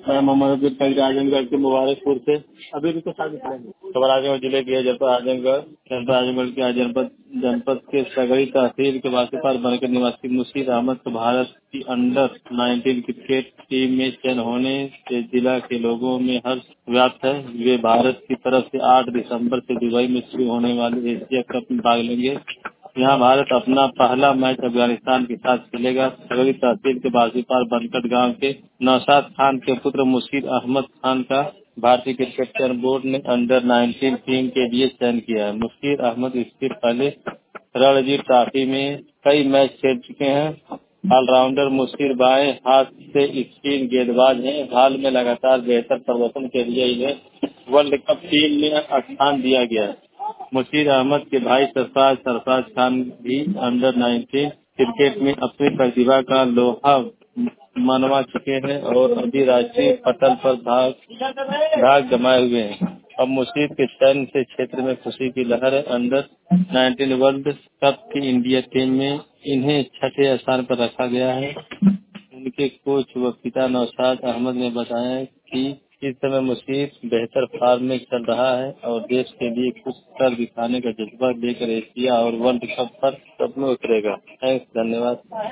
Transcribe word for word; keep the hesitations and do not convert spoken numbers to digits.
मैं मोहम्मद अब्दुल करीम आजमगढ़ के मुबारकपुर से। अभी भी तो शादी करेंगे। खबर आजमगढ़ जिले की है, जनपद आजमगढ़ जनपद आजमगढ़ के जनपद जनपद के सगरी तहसील के वासीपार बनकर निवासी मुशीर अहमद को भारत की अंडर नाइनटीन क्रिकेट टीम में चयन होने से जिला के लोगों में हर्ष व्याप्त है। वे भारत की तरफ से आठ दिसंबर से दुबई में शुरू होने वाले एशिया कप में भाग लेंगे। यहाँ भारत अपना पहला मैच अफगानिस्तान के साथ खेलेगा। सगरी तहसील के बासीपार बनकट गांव के नौशाद खान के पुत्र मुशीर अहमद खान का भारतीय क्रिकेट चयन बोर्ड ने अंडर नाइनटीन टीम के लिए चयन किया है। मुशीर अहमद इससे पहले रणजी ट्रॉफी में कई मैच खेल चुके हैं। ऑलराउंडर मुशीर बाएं हाथ से स्पिन गेंदबाज हैं। हाल में लगातार बेहतर प्रदर्शन के लिए इन्हें वर्ल्ड कप टीम में स्थान दिया गया है। मुशीर अहमद के भाई सरफराज सरफराज खान भी अंडर नाइनटीन क्रिकेट में अपनी प्रतिभा का लोहा मनवा चुके हैं और अभी राष्ट्रीय पटल पर धाक धाक जमाए हुए हैं। अब मुशीर के चयन से क्षेत्र में खुशी की लहर है। अंडर नाइनटीन वर्ल्ड कप की इंडिया टीम में इन्हें छठे स्थान पर रखा गया है। उनके कोच व पिता नौशाद अहमद ने बताया कि इस समय मुशीर बेहतर फॉर्म में चल रहा है और देश के लिए कुछ कर दिखाने का जज्बा लेकर एशिया और वर्ल्ड कप पर सब में उतरेगा। थैंक्स, धन्यवाद।